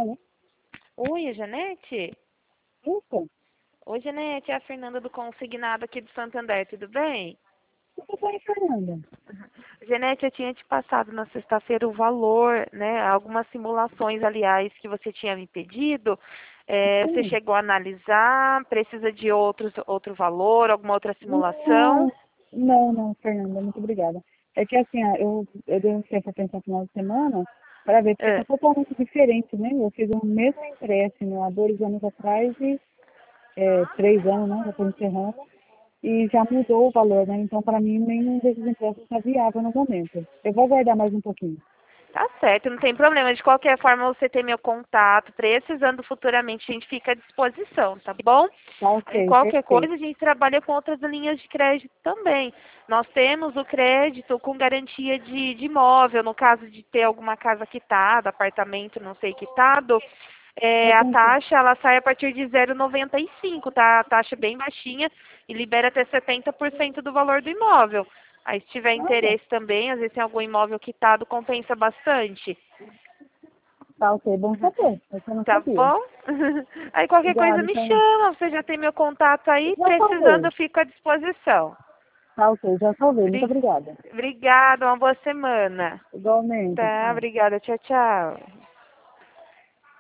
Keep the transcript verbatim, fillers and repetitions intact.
Alô? Oi, a Janete? Isso? Oi, Janete, é a Fernanda do Consignado aqui de Santander, tudo bem? Tudo bem, Fernanda? Janete, eu tinha te passado na sexta-feira o valor, né? Algumas simulações, aliás, que você tinha me pedido. É, você Sim. chegou a analisar? Precisa de outros, outro valor, alguma outra simulação? Não, não, não, Fernanda, muito obrigada. É que assim, ó, eu, eu dei um tempo para pensar no final de semana para ver, porque está É. totalmente diferente, né? Eu fiz o mesmo empréstimo há dois anos atrás e é, três anos, né? Já estou encerrando. E já mudou o valor, né? Então, para mim, nenhum desses empréstimos está viável no momento. Eu vou aguardar mais um pouquinho. Tá certo, não tem problema. De qualquer forma, você tem meu contato. Precisando futuramente, a gente fica à disposição, tá bom? Tá Aí, ok, qualquer perfeito. coisa, a gente trabalha com outras linhas de crédito também. Nós temos o crédito com garantia de, de imóvel, no caso de ter alguma casa quitada, apartamento, não sei, quitado. É, Eu a consigo. taxa, ela sai a partir de zero vírgula noventa e cinco, tá? A taxa é bem baixinha e libera até setenta por cento do valor do imóvel. Aí, se tiver Olha, interesse também, às vezes tem algum imóvel quitado, compensa bastante. tá ok, bom saber. Essa eu não Tá sabia. bom? Aí, qualquer coisa Obrigada, me Fernanda. chama. Você já tem meu contato aí. Já Precisando, salvei. eu fico à disposição. Tá ok, já salvei. Muito Bri- obrigada. Obrigada, uma boa semana. Igualmente, Tá, tchau. obrigada. Tchau, tchau.